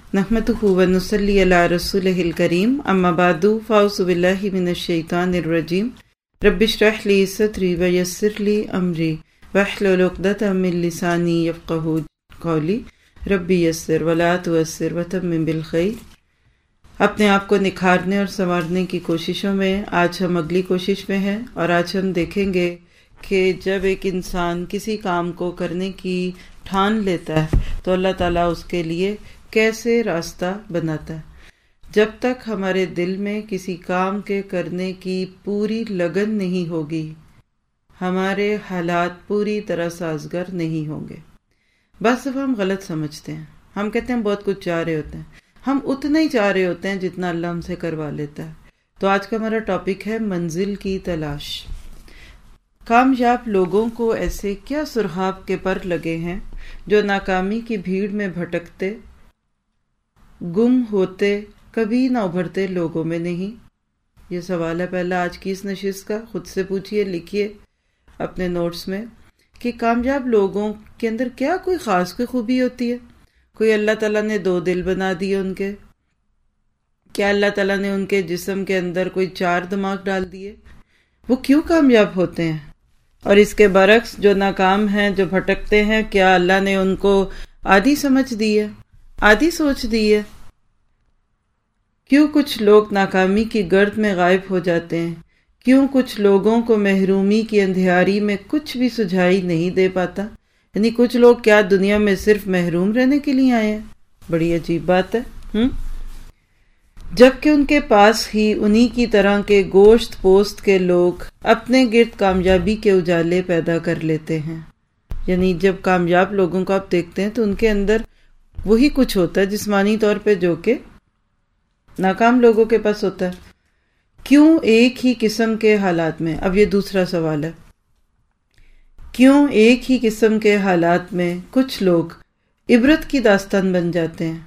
नहमदुहु व नुसल्ली अला रसूलिहिल करीम अम्मा बादु फ़ाउज़ु बिल्लाहि मिनश शैतानिर रजीम रब्बिश्रह ली सदरी व यस्सिर ली अमरी वहलुल उक़दतम मिन लिसानी यफ़क़हू क़ौली रब्बी यस्सिर व ला तुअस्सिर व तम्मिम बिल खैर। अपने आप को निखारने और संवारने की कोशिशों में आज हम अगली कोशिश में हैं और आज हम देखेंगे कि जब एक इंसान किसी काम को करने की ठान लेता है तो अल्लाह ताला उसके लिए कैसे रास्ता बनाता है। जब तक हमारे दिल में किसी काम के करने की पूरी लगन नहीं होगी, हमारे हालात पूरी तरह साजगार नहीं होंगे। बस अब हम गलत समझते हैं, हम कहते हैं बहुत कुछ चाह रहे होते हैं, हम उतना ही चाह रहे होते हैं जितना अल्लाह हमसे करवा लेता है। तो आज का हमारा टॉपिक है मंजिल की तलाश। कामयाब लोगों को ऐसे क्या सुरहाब के पर लगे हैं जो नाकामी की भीड़ में भटकते, गुम होते, कभी ना उभरते लोगों में नहीं। ये सवाल है पहला आज की इस नशिस्त का। खुद से पूछिए, लिखिए अपने नोट्स में कि कामयाब लोगों के अंदर क्या कोई ख़ास कोई खूबी होती है। कोई अल्लाह ताला ने 2 दिल बना दिए उनके, क्या अल्लाह ताला ने उनके जिस्म के अंदर कोई 4 दिमाग डाल दिए? वो क्यों कामयाब होते हैं? और इसके बरक्स जो नाकाम हैं, जो भटकते हैं, क्या अल्लाह ने उनको आधी समझ दी है, आधी सोच दी है? क्यों कुछ लोग नाकामी की गर्द में गायब हो जाते हैं? क्यों कुछ लोगों को महरूमी की अंधियारी में कुछ भी सुझाई नहीं दे पाता? यानी कुछ लोग क्या दुनिया में सिर्फ महरूम रहने के लिए आए हैं? बड़ी अजीब बात है। जबकि उनके पास ही उन्हीं की तरह के गोश्त पोस्त के लोग अपने गिर्द कामयाबी के उजाले पैदा कर लेते हैं। यानी जब कामयाब लोगों को आप देखते हैं तो उनके अंदर वही कुछ होता है जिस्मानी तौर पे जो कि नाकाम लोगों के पास होता है। क्यों एक ही किस्म के हालात में, अब ये दूसरा सवाल है, क्यों एक ही किस्म के हालात में कुछ लोग इबरत की दास्तान बन जाते हैं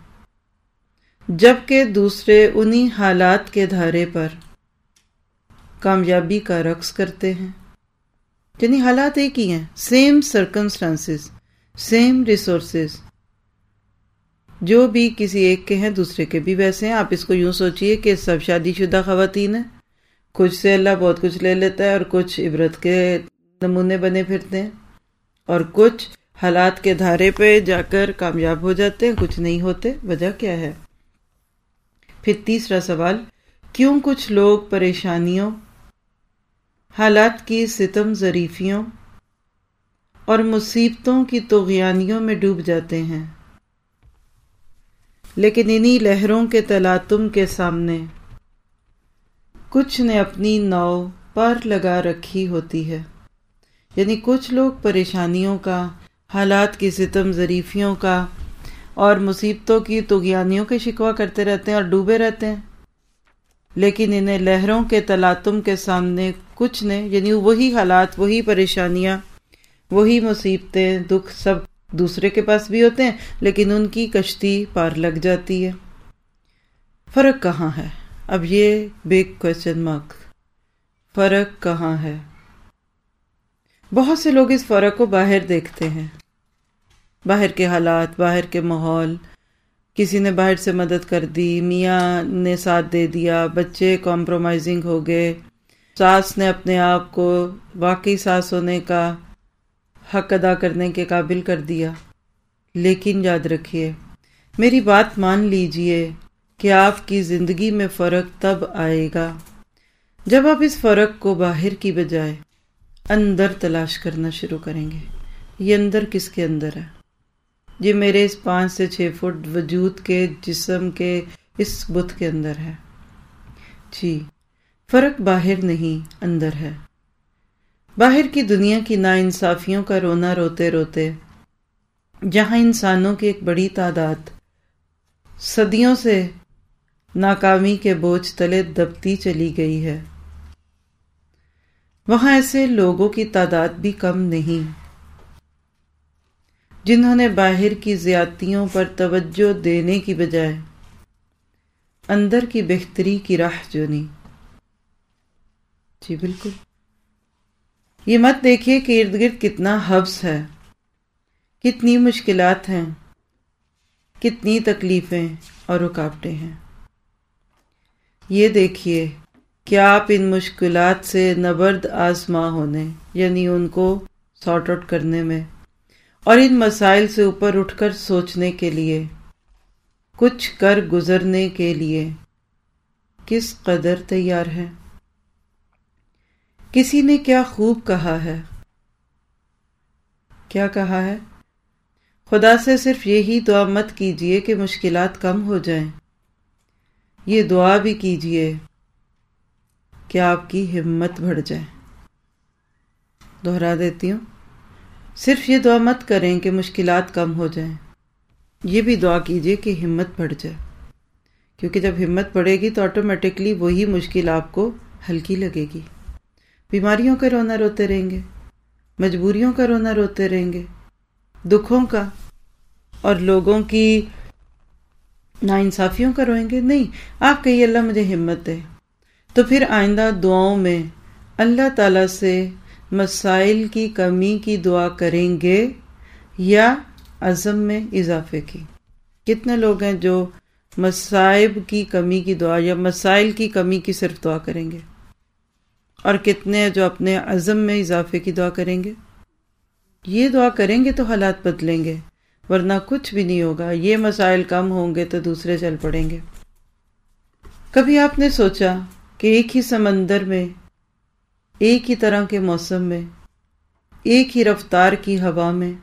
जबकि दूसरे उन्हीं हालात के धारे पर कामयाबी का रक्स करते हैं। यानी हालात एक ही हैं, सेम सर्कमस्टांसेस, सेम रिसोर्सेज, जो भी किसी एक के हैं दूसरे के भी वैसे हैं। आप इसको यूं सोचिए कि सब शादीशुदा खवातीन हैं, कुछ से अल्लाह बहुत कुछ ले लेता है और कुछ इबरत के नमूने बने फिरते हैं, और कुछ हालात के धारे पे जाकर कामयाब हो जाते हैं, कुछ नहीं होते। वजह क्या है? फिर तीसरा सवाल, क्यों कुछ लोग परेशानियों, हालात की सितम ज़रीफियों और मुसीबतों की तुग़यानियों में डूब जाते हैं, लेकिन इन्हीं लहरों के तलातुम के सामने कुछ ने अपनी नाव पार लगा रखी होती है। यानी कुछ लोग परेशानियों का, हालात की सितम ज़रीफियों का और मुसीबतों की तुग़यानियों के शिकवा करते रहते हैं और डूबे रहते हैं, लेकिन इन्हें लहरों के तलातुम के सामने कुछ ने, यानी वही हालात, वही परेशानियाँ, वही मुसीबतें, दुख सब दूसरे के पास भी होते हैं, लेकिन उनकी कश्ती पार लग जाती है। फ़र्क कहाँ है? अब ये बिग क्वेश्चन मार्क, फ़र्क कहाँ है? बहुत से लोग इस फ़र्क को बाहर देखते हैं, बाहर के हालात, बाहर के माहौल, किसी ने बाहर से मदद कर दी, मियाँ ने साथ दे दिया, बच्चे कॉम्प्रोमाइजिंग हो गए, सास ने अपने आप को वाकई सास होने का हक अदा करने के काबिल कर दिया। लेकिन याद रखिए, मेरी बात मान लीजिए कि आपकी ज़िंदगी में फ़र्क तब आएगा जब आप इस फ़र्क को बाहर की बजाय अंदर तलाश करना शुरू करेंगे। ये अंदर किसके अंदर है? ये मेरे इस 5 से 6 फुट वजूद के जिस्म के इस बुत के अंदर है। जी, फ़र्क बाहर नहीं, अंदर है। बाहर की दुनिया की नाइंसाफियों का रोना रोते रोते, जहां इंसानों की एक बड़ी तादाद सदियों से नाकामी के बोझ तले दबती चली गई है, वहां ऐसे लोगों की तादाद भी कम नहीं जिन्होंने बाहर की ज़्यादतियों पर तवज्जो देने की बजाय अंदर की बेहतरी की राह चुनी। जी बिल्कुल, ये मत देखिए कि इर्द गिर्द कितना हब्स है, कितनी मुश्किलात हैं, کتنی تکلیفیں اور رکاوٹیں ہیں۔ یہ دیکھیے کہ آپ ان مشکلات سے نبرد آزما ہونے، یعنی ان کو سارٹ آؤٹ کرنے میں اور ان مسائل سے اوپر اٹھ کر سوچنے کے لیے، کچھ کر گزرنے کے لیے کس قدر تیار ہے۔ کسی نے کیا خوب کہا ہے، کیا کہا ہے؟ خدا سے صرف یہی دعا مت کیجئے کہ مشکلات کم ہو جائیں، یہ دعا بھی کیجئے کہ آپ کی ہمت بڑھ جائے۔ دہرا دیتی ہوں، صرف یہ دعا مت کریں کہ مشکلات کم ہو جائیں، یہ بھی دعا کیجئے کہ ہمت بڑھ جائے، کیونکہ جب ہمت بڑھے گی تو آٹومیٹکلی وہی مشکل آپ کو ہلکی لگے گی۔ بیماریوں کا رونا روتے رہیں گے، مجبوریوں کا رونا روتے رہیں گے، دکھوں کا اور لوگوں کی ناانصافیوں کا روئیں گے نہیں۔ آپ کہیے اللہ مجھے ہمت دے، تو پھر آئندہ دعاؤں میں اللہ تعالیٰ سے مسائل کی کمی کی دعا کریں گے یا عزم میں اضافے کی؟ کتنے لوگ ہیں جو مصائب کی کمی کی دعا یا مسائل کی کمی کی صرف دعا کریں گے، اور کتنے ہیں جو اپنے عزم میں اضافے کی دعا کریں گے؟ یہ دعا کریں گے تو حالات بدلیں گے، ورنہ کچھ بھی نہیں ہوگا۔ یہ مسائل کم ہوں گے تو دوسرے چل پڑیں گے۔ کبھی آپ نے سوچا کہ ایک ہی سمندر میں، ایک ہی طرح کے موسم میں، ایک ہی رفتار کی ہوا میں،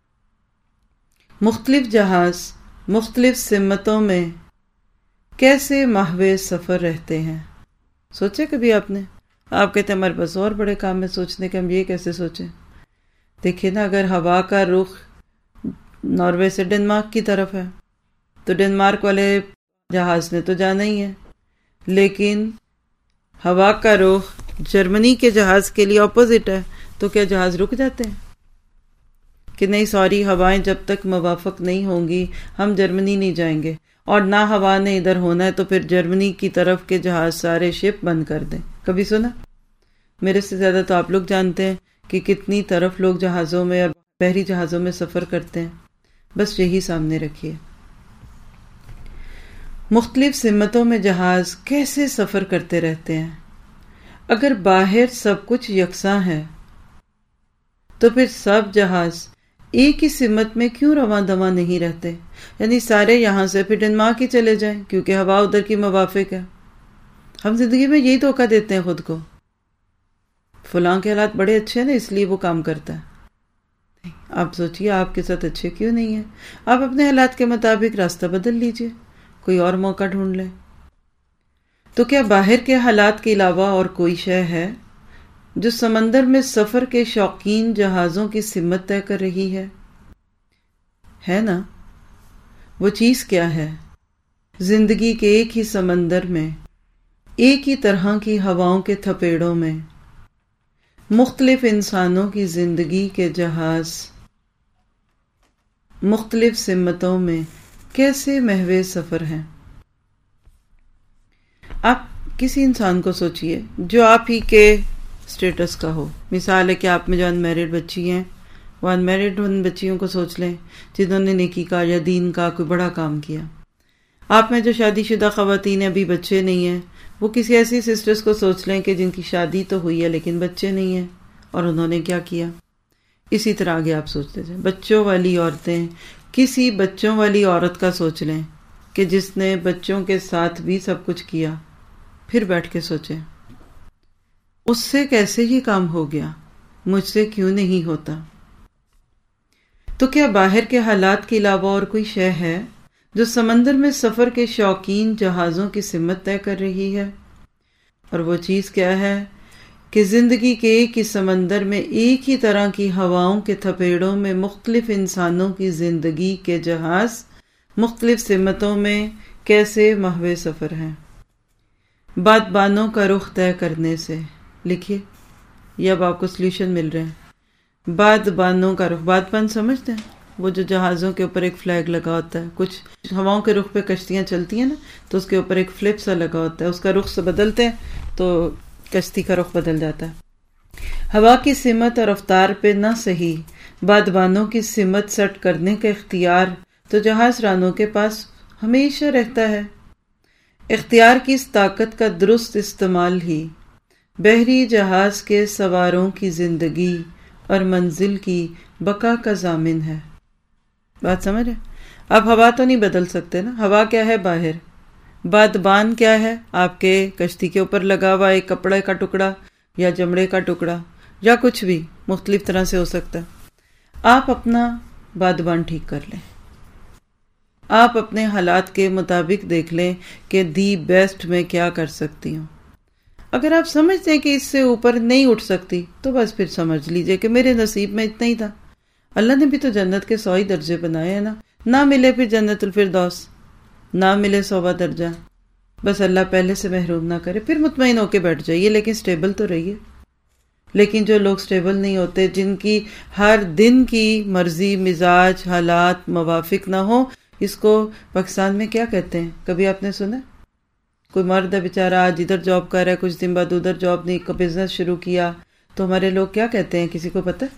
مختلف جہاز مختلف سمتوں میں کیسے ماہوے سفر رہتے ہیں؟ سوچے کبھی آپ نے؟ آپ کہتے ہیں ہمارے پاس اور بڑے کام ہے سوچنے کے، ہم یہ کیسے سوچیں؟ دیکھیں نا، اگر ہوا کا رخ ناروے سے ڈنمارک کی طرف ہے تو ڈنمارک والے جہاز نے تو جانا ہی ہے، لیکن ہوا کا رخ جرمنی کے جہاز کے لیے اپوزٹ ہے، تو کیا جہاز رک جاتے ہیں کہ نہیں سوری، ہوائیں جب تک موافق نہیں ہوں گی ہم جرمنی نہیں جائیں گے، اور نہ ہوا نے ادھر ہونا ہے تو پھر جرمنی کی طرف کے جہاز سارے شپ بند کر دیں؟ کبھی سنا؟ میرے سے زیادہ تو آپ لوگ جانتے ہیں کہ کتنی طرف لوگ جہازوں میں اور بحری جہازوں میں سفر کرتے ہیں۔ بس یہی سامنے رکھیے، مختلف سمتوں میں جہاز کیسے سفر کرتے رہتے ہیں۔ اگر باہر سب کچھ یکساں ہے تو پھر سب جہاز ایک ہی سمت میں کیوں رواں دواں نہیں رہتے؟ یعنی سارے یہاں سے پھر ڈنمارک ہی چلے جائیں کیونکہ ہوا ادھر کی موافق ہے۔ ہم زندگی میں یہی دھوکہ دیتے ہیں خود کو، فلاں کے حالات بڑے اچھے ہیں نا اس لیے وہ کام کرتا ہے۔ آپ سوچئے آپ کے ساتھ اچھے کیوں نہیں ہیں؟ آپ اپنے حالات کے مطابق راستہ بدل لیجئے، کوئی اور موقع ڈھونڈ لیں۔ تو کیا باہر کے حالات کے علاوہ اور کوئی شے ہے جو سمندر میں سفر کے شوقین جہازوں کی سمت طے کر رہی ہے نا؟ وہ چیز کیا ہے؟ زندگی کے ایک ہی سمندر میں، ایک ہی طرح کی ہواؤں کے تھپیڑوں میں، مختلف انسانوں کی زندگی کے جہاز مختلف سمتوں میں کیسے محو سفر ہیں۔ آپ کسی انسان کو سوچئے جو آپ ہی کے سٹیٹس کا ہو۔ مثال ہے کہ آپ میں جو انمیرڈ بچی ہیں، وہ انمیرڈ ان بچیوں کو سوچ لیں جنہوں نے نیکی کا یا دین کا کوئی بڑا کام کیا۔ آپ میں جو شادی شدہ خواتین ہیں، ابھی بچے نہیں ہیں، وہ کسی ایسی سسٹرز کو سوچ لیں کہ جن کی شادی تو ہوئی ہے لیکن بچے نہیں ہیں، اور انہوں نے کیا کیا۔ اسی طرح آگے آپ سوچتے جائیں، بچوں والی عورتیں، کسی بچوں والی عورت کا سوچ لیں کہ جس نے بچوں کے ساتھ بھی سب کچھ کیا، پھر بیٹھ کے سوچیں اس سے کیسے یہ کام ہو گیا، مجھ سے کیوں نہیں ہوتا۔ تو کیا باہر کے حالات کے علاوہ اور کوئی شے ہے جو سمندر میں سفر کے شوقین جہازوں کی سمت طے کر رہی ہے؟ اور وہ چیز کیا ہے کہ زندگی کے ایک ہی سمندر میں، ایک ہی طرح کی ہواؤں کے تھپیڑوں میں مختلف انسانوں کی زندگی کے جہاز مختلف سمتوں میں کیسے محو سفر ہیں۔ بادبانوں کا رخ طے کرنے سے، لکھیے، یہ اب آپ کو سلیوشن مل رہے ہیں۔ بادبانوں کا رخ، بادبان سمجھتے ہیں؟ وہ جو جہازوں کے اوپر ایک فلیگ لگا ہوتا ہے، کچھ ہواؤں کے رخ پہ کشتیاں چلتی ہیں نا، تو اس کے اوپر ایک فلپ سا لگا ہوتا ہے، اس کا رخ سے بدلتے ہیں تو کشتی کا رخ بدل جاتا ہے۔ ہوا کی سمت اور رفتار پہ نہ صحیح، بادبانوں کی سمت سٹ کرنے کا اختیار تو جہاز رانوں کے پاس ہمیشہ رہتا ہے۔ اختیار کی اس طاقت کا درست استعمال ہی بحری جہاز کے سواروں کی زندگی اور منزل کی بقا کا ضامن ہے۔ بات سمجھ ہے؟ آپ ہوا تو نہیں بدل سکتے نا، ہوا کیا ہے باہر، بادبان کیا ہے آپ کے کشتی کے اوپر لگا ہوا ایک کپڑے کا ٹکڑا یا چمڑے کا ٹکڑا یا کچھ بھی مختلف طرح سے ہو سکتا ہے۔ آپ اپنا بادبان ٹھیک کر لیں، آپ اپنے حالات کے مطابق دیکھ لیں کہ دی بیسٹ میں کیا کر سکتی ہوں۔ اگر آپ سمجھتے ہیں کہ اس سے اوپر نہیں اٹھ سکتی تو بس پھر سمجھ لیجئے کہ میرے نصیب میں اتنا ہی تھا۔ اللہ نے بھی تو جنت کے 100 درجے بنائے ہیں نا، نہ ملے پھر جنت الفردوس، نہ ملے 100واں درجہ، بس اللہ پہلے سے محروم نہ کرے، پھر مطمئن ہو کے بیٹھ جائیے، لیکن سٹیبل تو رہیے۔ لیکن جو لوگ سٹیبل نہیں ہوتے، جن کی ہر دن کی مرضی، مزاج، حالات موافق نہ ہو، اس کو پاکستان میں کیا کہتے ہیں؟ کبھی آپ نے سنا؟ کوئی مرد ہے بیچارہ، آج ادھر جاب کر رہا ہے، کچھ دن بعد ادھر جاب نہیں، کا بزنس شروع کیا، تو ہمارے لوگ کیا کہتے ہیں؟ کسی کو پتہ؟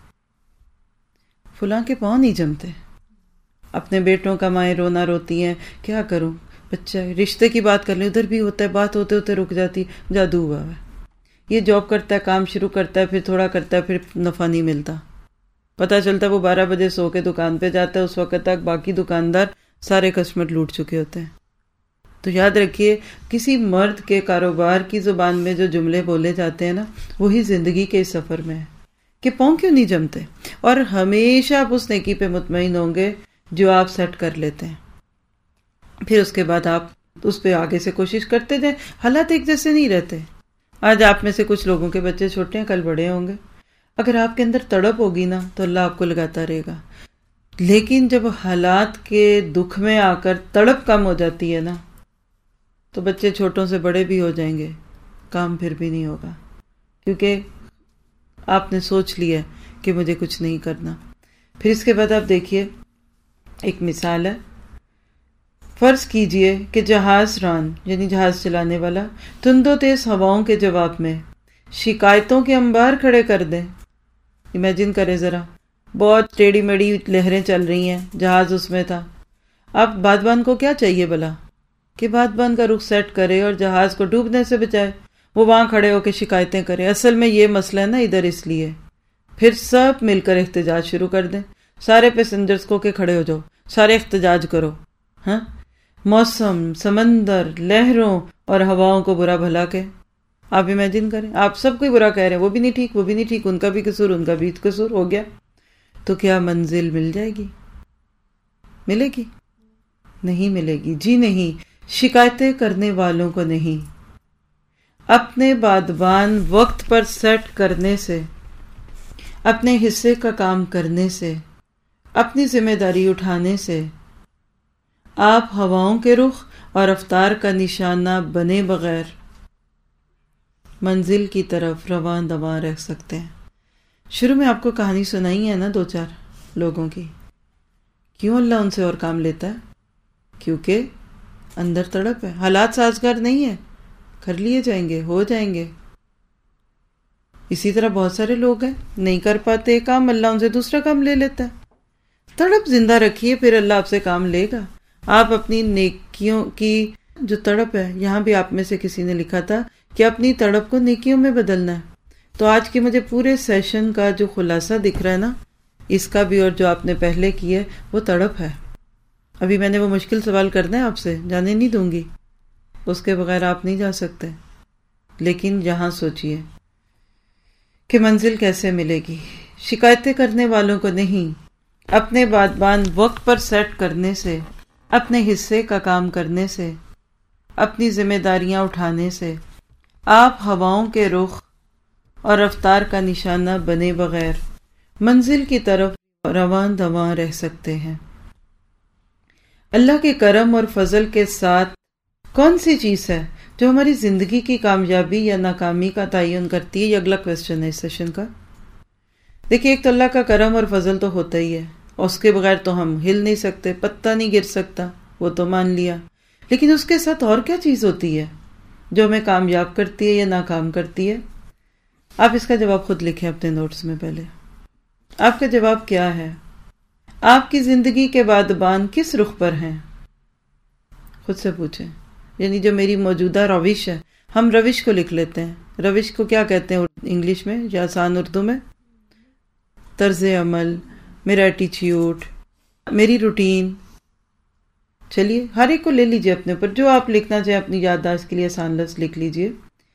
فلاں کے پاؤں نہیں جمتے، اپنے بیٹوں کا مائیں رونا روتی ہیں، کیا کروں بچہ، رشتے کی بات کر لیں ادھر بھی ہوتا ہے، بات ہوتے ہوتے رک جاتی، جادو ہوا ہے۔ یہ جاب کرتا ہے، کام شروع کرتا ہے، پھر تھوڑا کرتا ہے، پھر نفع نہیں ملتا، پتہ چلتا ہے وہ 12 بجے سو کے دکان پہ جاتا ہے، اس وقت تک باقی دکاندار سارے کسٹمر لوٹ چکے ہوتے ہیں۔ تو یاد رکھیے، کسی مرد کے کاروبار کی زبان میں جو جملے بولے جاتے ہیں نا، وہی زندگی کے اس سفر میں ہے کہ پاؤں کیوں نہیں جمتے، اور ہمیشہ آپ اس نیکی پہ مطمئن ہوں گے جو آپ سیٹ کر لیتے ہیں۔ پھر اس کے بعد آپ اس پہ آگے سے کوشش کرتے جائیں۔ حالات ایک جیسے نہیں رہتے۔ آج آپ میں سے کچھ لوگوں کے بچے چھوٹے ہیں، کل بڑے ہوں گے۔ اگر آپ کے اندر تڑپ ہوگی نا تو اللہ آپ کو لگاتا رہے گا، لیکن جب حالات کے دکھ میں آ کر تڑپ کم ہو جاتی ہے نا، تو بچے چھوٹوں سے بڑے بھی ہو جائیں گے، کام پھر بھی نہیں ہوگا، کیونکہ آپ نے سوچ لیا کہ مجھے کچھ نہیں کرنا۔ پھر اس کے بعد آپ دیکھیے، ایک مثال ہے، فرض کیجئے کہ جہاز ران یعنی جہاز چلانے والا تند و تیز ہواؤں کے جواب میں شکایتوں کے انبار کھڑے کر دیں۔ امیجن کریں ذرا، بہت ٹیڑھی میڑھی لہریں چل رہی ہیں، جہاز اس میں تھا۔ اب بادبان کو کیا چاہیے بلا کہ بادبان کا رخ سیٹ کرے اور جہاز کو ڈوبنے سے بچائے، وہ وہاں کھڑے ہو کے شکایتیں کرے۔ اصل میں یہ مسئلہ ہے نا ادھر، اس لیے پھر سب مل کر احتجاج شروع کر دیں، سارے پیسنجرز کو کہ کھڑے ہو جاؤ، سارے احتجاج کرو۔ ہاں، موسم، سمندر، لہروں اور ہواؤں کو برا بھلا کے آپ امیجن کریں، آپ سب کوئی برا کہہ رہے ہیں، وہ بھی نہیں ٹھیک، وہ بھی نہیں ٹھیک، ان کا بھی قصور، ان کا بھی قصور ہو گیا، تو کیا منزل مل جائے گی؟ ملے گی؟ نہیں ملے گی، جی نہیں۔ شکایتیں کرنے والوں کو نہیں، اپنے بادبان وقت پر سیٹ کرنے سے، اپنے حصے کا کام کرنے سے، اپنی ذمہ داری اٹھانے سے آپ ہواؤں کے رخ اور رفتار کا نشانہ بنے بغیر منزل کی طرف رواں دواں رہ سکتے ہیں۔ شروع میں آپ کو کہانی سنائی ہے نا 2-4 لوگوں کی، کیوں اللہ ان سے اور کام لیتا ہے؟ کیونکہ اندر تڑپ ہے، حالات سازگار نہیں ہے، کر لیے جائیں گے، ہو جائیں گے۔ اسی طرح بہت سارے لوگ ہیں نہیں کر پاتے کام، اللہ ان سے دوسرا کام لے لیتا ہے۔ تڑپ زندہ رکھیے، پھر اللہ آپ سے کام لے گا۔ آپ اپنی نیکیوں کی جو تڑپ ہے، یہاں بھی آپ میں سے کسی نے لکھا تھا کہ اپنی تڑپ کو نیکیوں میں بدلنا ہے۔ تو آج کے مجھے پورے سیشن کا جو خلاصہ دکھ رہا ہے نا، اس کا بھی اور جو آپ نے پہلے کی ہے، وہ تڑپ ہے۔ ابھی میں نے وہ مشکل سوال کرنا ہے آپ سے، جانے نہیں دوں گی، اس کے بغیر آپ نہیں جا سکتے، لیکن یہاں سوچئے کہ منزل کیسے ملے گی۔ شکایتیں کرنے والوں کو نہیں، اپنے بادبان وقت پر سیٹ کرنے سے، اپنے حصے کا کام کرنے سے، اپنی ذمہ داریاں اٹھانے سے آپ ہواؤں کے رخ اور رفتار کا نشانہ بنے بغیر منزل کی طرف رواں دواں رہ سکتے ہیں۔ اللہ کے کرم اور فضل کے ساتھ کون سی چیز ہے جو ہماری زندگی کی کامیابی یا ناکامی کا تعین کرتی ہے؟ یہ اگلا کویسچن ہے اس سیشن کا۔ دیکھیے، ایک تو اللہ کا کرم اور فضل تو ہوتا ہی ہے، اور اس کے بغیر تو ہم ہل نہیں سکتے، پتہ نہیں گر سکتا، وہ تو مان لیا، لیکن اس کے ساتھ اور کیا چیز ہوتی ہے جو ہمیں کامیاب کرتی ہے یا ناکام کرتی ہے؟ آپ اس کا جواب خود لکھیں اپنے نوٹس میں۔ پہلے آپ کا جواب کیا ہے؟ آپ کی زندگی کے بادبان کس رخ پر ہیں؟ خود سے پوچھیں. یعنی جو میری موجودہ روش ہے، ہم روش کو لکھ لیتے ہیں. روش کو کیا کہتے ہیں انگلش میں یا آسان اردو میں؟ طرز عمل، میرا ایٹیچیوڈ، میری روٹین. چلیے ہر ایک کو لے لیجئے اپنے پر، جو آپ لکھنا چاہیں اپنی یادداشت کے لیے آسان لفظ لکھ لیجئے.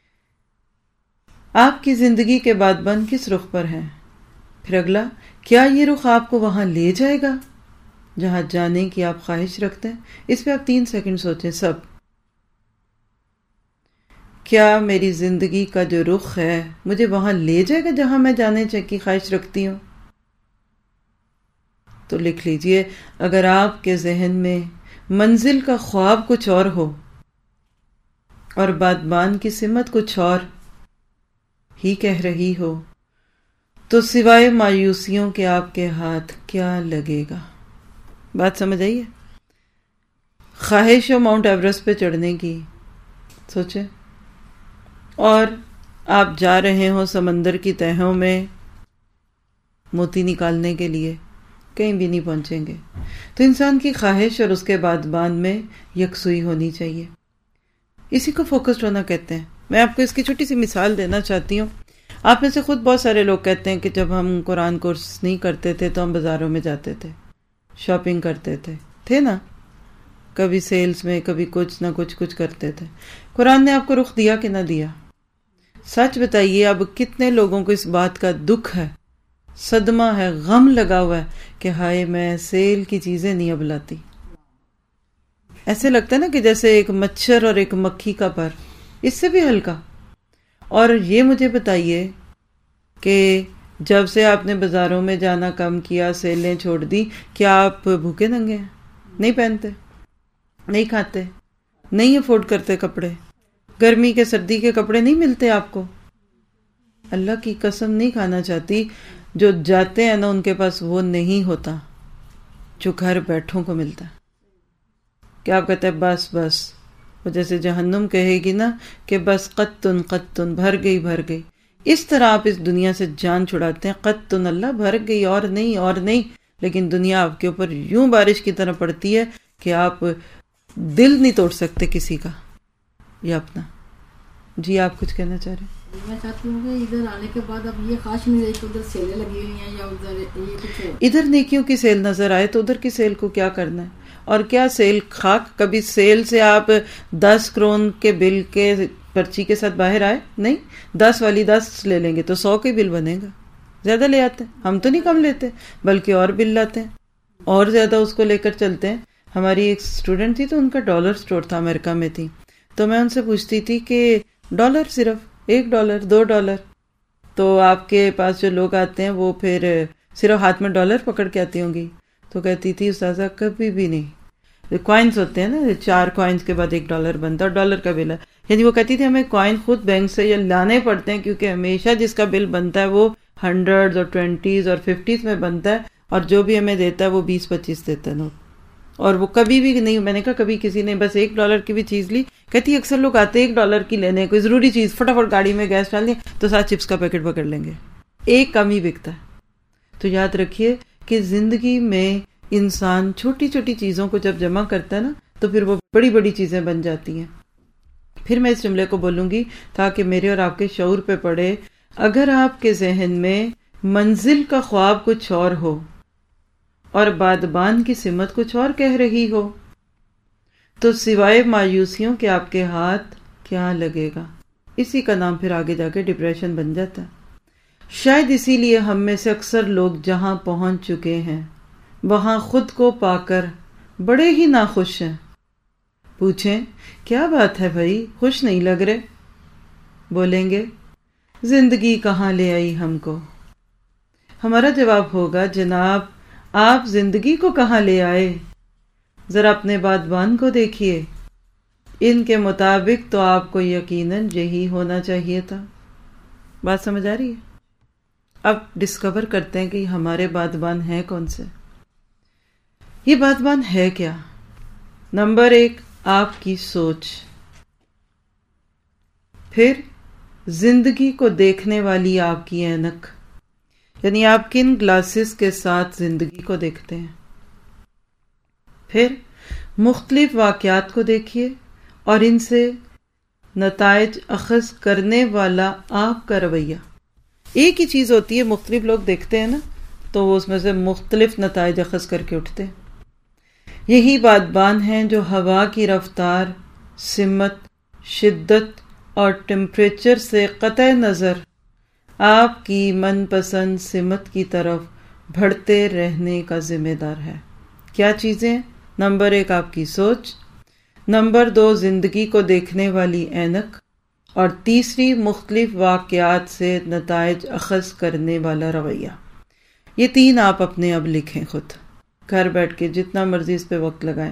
آپ کی زندگی کے بادبان کس رخ پر ہیں؟ پھر اگلا، کیا یہ رخ آپ کو وہاں لے جائے گا جہاں جانے کی آپ خواہش رکھتے ہیں؟ اس پہ آپ 3 سیکنڈ سوچیں سب. کیا میری زندگی کا جو رخ ہے مجھے وہاں لے جائے گا جہاں میں جانے کی خواہش رکھتی ہوں؟ تو لکھ لیجئے. اگر آپ کے ذہن میں منزل کا خواب کچھ اور ہو اور بادبان کی سمت کچھ اور ہی کہہ رہی ہو تو سوائے مایوسیوں کے آپ کے ہاتھ کیا لگے گا؟ بات سمجھ آئی ہے؟ خواہش ہو ماؤنٹ ایورسٹ پہ چڑھنے کی، سوچیں، اور آپ جا رہے ہوں سمندر کی تہوں میں موتی نکالنے کے لیے، کہیں بھی نہیں پہنچیں گے. تو انسان کی خواہش اور اس کے بادبان میں یکسوئی ہونی چاہیے. اسی کو فوکسڈ ہونا کہتے ہیں. میں آپ کو اس کی چھوٹی سی مثال دینا چاہتی ہوں. آپ میں سے خود بہت سارے لوگ کہتے ہیں کہ جب ہم قرآن کورس نہیں کرتے تھے تو ہم بازاروں میں جاتے تھے، شاپنگ کرتے تھے نا، کبھی سیلز میں، کبھی کچھ نہ کچھ کرتے تھے. قرآن نے آپ کو رخ دیا کہ نہ دیا؟ سچ بتائیے اب کتنے لوگوں کو اس بات کا دکھ ہے، صدمہ ہے، غم لگا ہوا ہے کہ ہائے میں سیل کی چیزیں نہیں اب لاتی. ایسے لگتا ہے نا کہ جیسے ایک مچھر اور ایک مکھی کا پر، اس سے بھی ہلکا. اور یہ مجھے بتائیے کہ جب سے آپ نے بازاروں میں جانا کم کیا، سیلیں چھوڑ دی، کیا آپ بھوکے ننگے ہیں؟ نہیں پہنتے، نہیں کھاتے، نہیں افورڈ کرتے کپڑے، گرمی کے سردی کے کپڑے نہیں ملتے آپ کو. اللہ کی قسم نہیں کھانا چاہتی. جو جاتے ہیں نا ان کے پاس وہ نہیں ہوتا جو گھر بیٹھوں کو ملتا. کیا آپ کہتے ہیں بس وہ جیسے جہنم کہے گی نا کہ بس قطن بھر گئی. اس طرح آپ اس دنیا سے جان چھڑاتے ہیں. قطن اللہ بھر گئی، اور نہیں، لیکن دنیا آپ کے اوپر یوں بارش کی طرح پڑتی ہے کہ آپ دل نہیں توڑ سکتے کسی کا یا اپنا. جی آپ کچھ کہنا چاہ رہے ہیں؟ میں چاہتی ہوں کہ ادھر آنے کے بعد اب یہ خواہش نہیں رہی کہ ادھر سیلیں لگی ہوئی ہیں یا ادھر یہ کچھ ہے. ادھر نیکیوں کی سیل نظر آئے تو ادھر کی سیل کو کیا کرنا ہے؟ اور کیا سیل خاک؟ کبھی سیل سے آپ 10 کرون کے بل کے پرچی کے ساتھ باہر آئے؟ نہیں. 10 والی 10 لے لیں گے تو 100 کے بل بنے گا. زیادہ لے آتے ہیں ہم، تو نہیں کم لیتے بلکہ اور بل لاتے ہیں اور زیادہ اس کو لے کر چلتے ہیں. ہماری ایک اسٹوڈنٹ تھی تو ان کا ڈالر سٹور تھا، امریکہ میں تھی. تو میں ان سے پوچھتی تھی کہ ڈالر صرف $1 $2، تو آپ کے پاس جو لوگ آتے ہیں وہ پھر صرف ہاتھ میں ڈالر پکڑ کے آتی ہوں گی؟ تو کہتی تھی استاذہ کبھی بھی نہیں. کوائنز ہوتے ہیں نا، 4 کوائنز کے بعد $1 بنتا ہے، $1 کا بل ہے. یعنی وہ کہتی تھی ہمیں کوائن خود بینک سے یا لانے پڑتے ہیں کیونکہ ہمیشہ جس کا بل بنتا ہے وہ 100s اور 20s اور 50s میں بنتا ہے، اور جو بھی ہمیں دیتا ہے وہ 20-25 دیتا ہے نوٹ. اور وہ کبھی بھی نہیں، میں نے کہا کبھی کسی نے بس $1 کی بھی چیز لی؟ کہتی اکثر لوگ آتے $1 کی لینے، کوئی ضروری چیز فٹافٹ گاڑی میں گیس ڈال دیں تو ساتھ چپس کا پیکٹ پکڑ لیں گے، ایک کم ہی بکتا ہے. تو یاد رکھیے کہ زندگی میں انسان چھوٹی چھوٹی چیزوں کو جب جمع کرتا ہے نا تو پھر وہ بڑی بڑی چیزیں بن جاتی ہیں. پھر میں اس جملے کو بولوں گی تاکہ میرے اور آپ کے شعور پہ پڑے. اگر آپ کے ذہن میں منزل کا خواب کچھ اور ہو اور بادبان کی سمت کچھ اور کہہ رہی ہو تو سوائے مایوسیوں کے آپ کے ہاتھ کیا لگے گا؟ اسی کا نام پھر آگے جا کے ڈپریشن بن جاتا ہے. شاید اسی لیے ہم میں سے اکثر لوگ جہاں پہنچ چکے ہیں وہاں خود کو پا کر بڑے ہی ناخوش ہیں. پوچھیں کیا بات ہے بھائی، خوش نہیں لگ رہے؟ بولیں گے زندگی کہاں لے آئی ہم کو. ہمارا جواب ہوگا جناب آپ زندگی کو کہاں لے آئے؟ ذرا اپنے بادبان کو دیکھیے، ان کے مطابق تو آپ کو یقیناً یہی ہونا چاہیے تھا. بات سمجھ آ رہی ہے؟ اب ڈسکور کرتے ہیں کہ ہمارے بادبان ہیں کون سے. یہ بادبان ہے کیا؟ نمبر 1 آپ کی سوچ، پھر زندگی کو دیکھنے والی آپ کی اینک، یعنی آپ کن گلاسز کے ساتھ زندگی کو دیکھتے ہیں. پھر مختلف واقعات کو دیکھیے اور ان سے نتائج اخذ کرنے والا آپ کا رویہ. ایک ہی چیز ہوتی ہے، مختلف لوگ دیکھتے ہیں نا تو وہ اس میں سے مختلف نتائج اخذ کر کے اٹھتے ہیں. یہی بادبان ہیں جو ہوا کی رفتار، سمت، شدت اور ٹمپریچر سے قطع نظر آپ کی من پسند سمت کی طرف بڑھتے رہنے کا ذمہ دار ہے. کیا چیزیں؟ نمبر 1 آپ کی سوچ، نمبر 2 زندگی کو دیکھنے والی اینک، اور تیسری مختلف واقعات سے نتائج اخذ کرنے والا رویہ. یہ 3 آپ اپنے اب لکھیں خود، گھر بیٹھ کے جتنا مرضی اس پہ وقت لگائیں.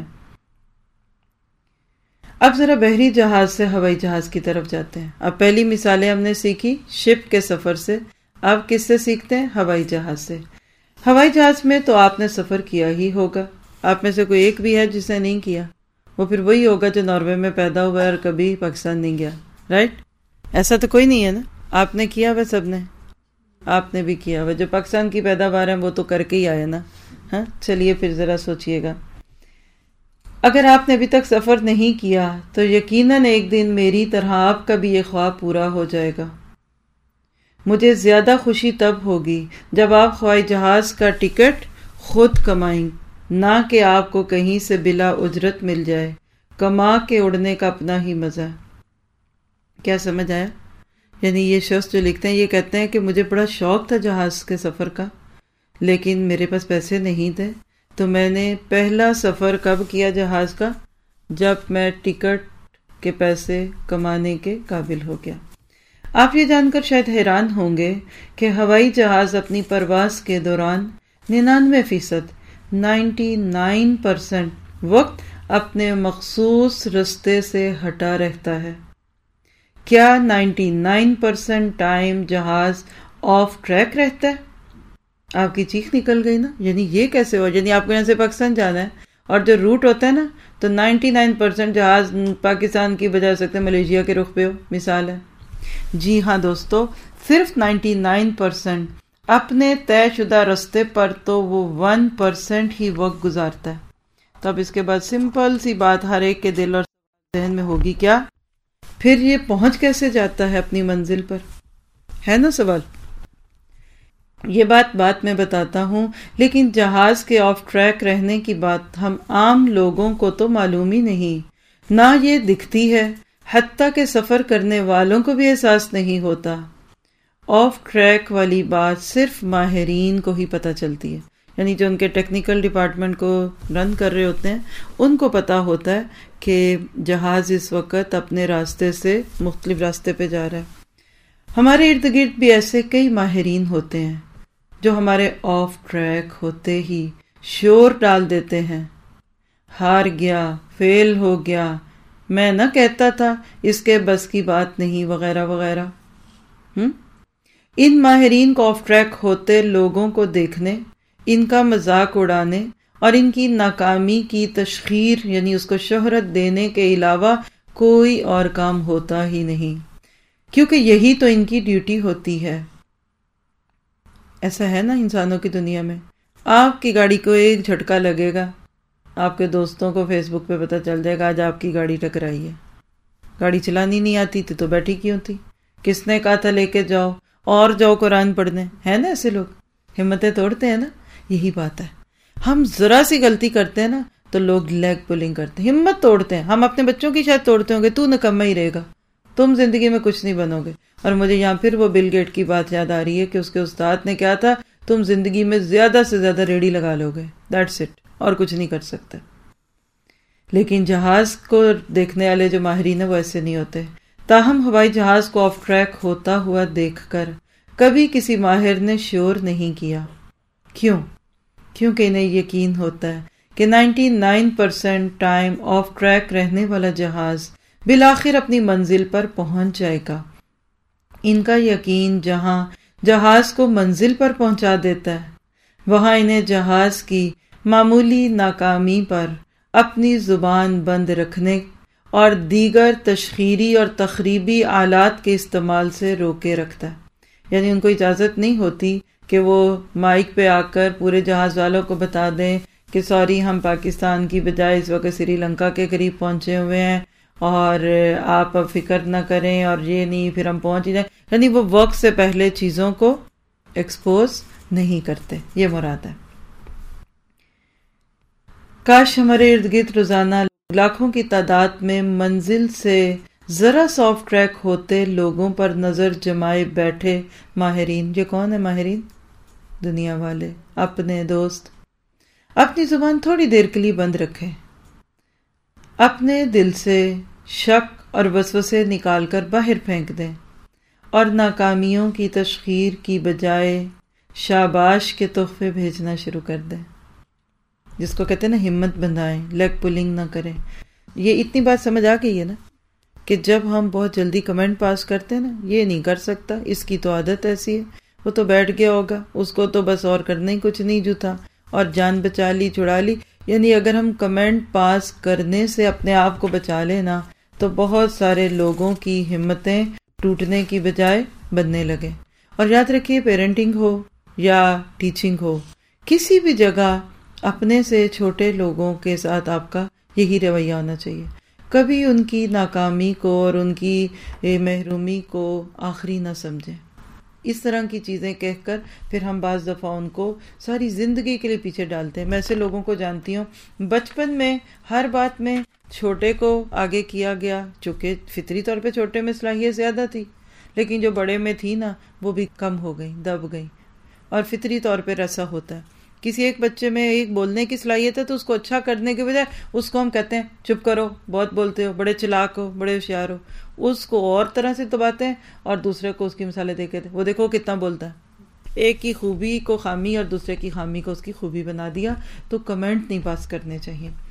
اب ذرا بحری جہاز سے ہوائی جہاز کی طرف جاتے ہیں. اب پہلی مثالیں ہم نے سیکھی شپ کے سفر سے، اب کس سے سیکھتے ہیں؟ ہوائی جہاز سے. ہوائی جہاز میں تو آپ نے سفر کیا ہی ہوگا، آپ میں سے کوئی ایک بھی ہے جس نے نہیں کیا؟ وہ پھر وہی ہوگا جو ناروے میں پیدا ہوا ہے اور کبھی پاکستان نہیں گیا، رائٹ؟ ایسا تو کوئی نہیں ہے نا، آپ نے کیا ہوا، سب نے، آپ نے بھی کیا ہوا. جو پاکستان کی پیداوار ہے وہ تو کر کے ہی آئے نا. ہاں چلیے پھر ذرا سوچئے گا، اگر آپ نے ابھی تک سفر نہیں کیا تو یقیناً ایک دن میری طرح آپ کا بھی یہ خواب پورا ہو جائے گا. مجھے زیادہ خوشی تب ہوگی جب آپ ہوائی جہاز کا ٹکٹ خود کمائیں، نہ کہ آپ کو کہیں سے بلا اجرت مل جائے. کما کے اڑنے کا اپنا ہی مزہ. کیا سمجھ آیا؟ یعنی یہ شخص جو لکھتے ہیں یہ کہتے ہیں کہ مجھے بڑا شوق تھا جہاز کے سفر کا، لیکن میرے پاس پیسے نہیں تھے، تو میں نے پہلا سفر کب کیا جہاز کا؟ جب میں ٹکٹ کے پیسے کمانے کے قابل ہو گیا. آپ یہ جان کر شاید حیران ہوں گے کہ ہوائی جہاز اپنی پرواز کے دوران 99% 99% وقت اپنے مخصوص رستے سے ہٹا رہتا ہے. کیا 99% ٹائم جہاز آف ٹریک رہتا ہے؟ آپ کی چیخ نکل گئی نا. یعنی یہ کیسے ہوا؟ یعنی آپ کو یہاں سے پاکستان جانا ہے اور جو روٹ ہوتا ہے نا تو 99% جہاز پاکستان کی بجائے سکتے ملیشیا کے رخ پہ ہو، مثال ہے. جی ہاں دوستو، صرف 99% اپنے طے شدہ رستے پر تو وہ 1% ہی وقت گزارتا ہے. تو اب اس کے بعد سمپل سی بات ہر ایک کے دل اور ذہن میں ہوگی، کیا پھر یہ پہنچ کیسے جاتا ہے اپنی منزل پر؟ ہے نا سوال. یہ بات میں بتاتا ہوں، لیکن جہاز کے آف ٹریک رہنے کی بات ہم عام لوگوں کو تو معلوم ہی نہیں، نہ یہ دکھتی ہے، حتیٰ کہ سفر کرنے والوں کو بھی احساس نہیں ہوتا. آف ٹریک والی بات صرف ماہرین کو ہی پتہ چلتی ہے، یعنی جو ان کے ٹیکنیکل ڈپارٹمنٹ کو رن کر رہے ہوتے ہیں ان کو پتہ ہوتا ہے کہ جہاز اس وقت اپنے راستے سے مختلف راستے پہ جا رہا ہے. ہمارے ارد گرد بھی ایسے کئی ماہرین ہوتے ہیں جو ہمارے آف ٹریک ہوتے ہی شور ڈال دیتے ہیں، ہار گیا، فیل ہو گیا، میں نہ کہتا تھا اس کے بس کی بات نہیں، وغیرہ وغیرہ. ان ماہرین کو آف ٹریک ہوتے لوگوں کو دیکھنے، ان کا مذاق اڑانے اور ان کی ناکامی کی تشخیر یعنی اس کو شہرت دینے کے علاوہ کوئی اور کام ہوتا ہی نہیں، کیونکہ یہی تو ان کی ڈیوٹی ہوتی ہے. ایسا ہے نا انسانوں کی دنیا میں، آپ کی گاڑی کو ایک جھٹکا لگے گا، آپ کے دوستوں کو فیس بک پہ پتہ چل جائے گا آج آپ کی گاڑی ٹکرائی ہے. گاڑی چلانی نہیں آتی تھی تو بیٹھی کیوں تھی؟ کس نے کہا تھا لے کے جاؤ اور جاؤ قرآن پڑھنے؟ ہے نا ایسے لوگ ہمتیں توڑتے ہیں نا. یہی بات ہے، ہم ذرا سی غلطی کرتے ہیں نا تو لوگ لیگ پولنگ کرتے ہیں، ہمت توڑتے ہیں. ہم اپنے بچوں کی شاید توڑتے ہوں گے، تو نکمہ ہی رہے گا، تم زندگی میں کچھ نہیں بنو گے. اور مجھے یہاں پھر وہ بل گیٹ کی بات یاد آ رہی ہے کہ اس کے استاد نے کیا تھا، تم زندگی میں زیادہ سے زیادہ ریڑھی لگا لو گے، دیٹس اٹ، اور کچھ نہیں کر سکتے. لیکن جہاز کو دیکھنے والے جو ماہرین ہیں وہ ایسے نہیں ہوتے. تاہم ہوائی جہاز کو آف ٹریک ہوتا ہوا دیکھ کر کبھی کسی ماہر نے شور نہیں کیا. کیوں؟ کیونکہ انہیں یقین ہوتا ہے کہ 99% ٹائم آف ٹریک رہنے والا جہاز بالآخر اپنی منزل پر پہنچ جائے گا. ان کا یقین جہاں جہاز کو منزل پر پہنچا دیتا ہے، وہاں انہیں جہاز کی معمولی ناکامی پر اپنی زبان بند رکھنے اور دیگر تشخیری اور تخریبی آلات کے استعمال سے روکے رکھتا ہے. یعنی ان کو اجازت نہیں ہوتی کہ وہ مائک پہ آ کر پورے جہاز والوں کو بتا دیں کہ سوری ہم پاکستان کی بجائے اس وقت سری لنکا کے قریب پہنچے ہوئے ہیں اور آپ اب فکر نہ کریں اور یہ نہیں، پھر ہم پہنچ ہی جائیں. یعنی وہ وقت سے پہلے چیزوں کو ایکسپوز نہیں کرتے، یہ مراد ہے. کاش ہمارے ارد گرد روزانہ لاکھوں کی تعداد میں منزل سے ذرا سافٹ ٹریک ہوتے لوگوں پر نظر جمائے بیٹھے ماہرین. یہ کون ہے ماہرین؟ دنیا والے، اپنے دوست. اپنی زبان تھوڑی دیر کے لیے بند رکھیں، اپنے دل سے شک اور وسوسے نکال کر باہر پھینک دیں اور ناکامیوں کی تشخیر کی بجائے شاباش کے تحفے بھیجنا شروع کر دیں. جس کو کہتے ہیں نا ہمت بندھائیں، لیگ پولنگ نہ کریں. یہ اتنی بات سمجھ آ گئی ہے نا کہ جب ہم بہت جلدی کمنٹ پاس کرتے ہیں نا، یہ نہیں کر سکتا، اس کی تو عادت ایسی ہے، وہ تو بیٹھ گیا ہوگا، اس کو تو بس اور کرنا ہی کچھ نہیں جو تھا، اور جان بچا لی، چھڑا لی. یعنی اگر ہم کمنٹ پاس کرنے سے اپنے آپ کو بچا لینا تو بہت سارے لوگوں کی ہمتیں ٹوٹنے کی بجائے بننے لگے. اور یاد رکھیے، پیرنٹنگ ہو یا ٹیچنگ ہو، کسی بھی جگہ اپنے سے چھوٹے لوگوں کے ساتھ آپ کا یہی رویہ ہونا چاہیے. کبھی ان کی ناکامی کو اور ان کی محرومی کو آخری نہ سمجھیں. اس طرح کی چیزیں کہہ کر پھر ہم بعض دفعہ ان کو ساری زندگی کے لیے پیچھے ڈالتے ہیں. میں ایسے لوگوں کو جانتی ہوں، بچپن میں ہر بات میں چھوٹے کو آگے کیا گیا، چونکہ فطری طور پہ چھوٹے میں صلاحیت زیادہ تھی، لیکن جو بڑے میں تھی نا وہ بھی کم ہو گئی، دب گئی. اور فطری طور پہ ایسا ہوتا ہے. کسی ایک بچے میں ایک بولنے کی صلاحیت ہے تو اس کو اچھا کرنے کے بجائے اس کو ہم کہتے ہیں چپ کرو، بہت بولتے ہو، بڑے چلاک ہو، بڑے ہوشیار ہو. اس کو اور طرح سے دباتے ہیں اور دوسرے کو اس کی مثالیں دے کے وہ دیکھو کتنا بولتا ہے. ایک کی خوبی کو خامی اور دوسرے کی خامی کو اس کی خوبی بنا دیا. تو کمنٹ نہیں پاس کرنے چاہیے.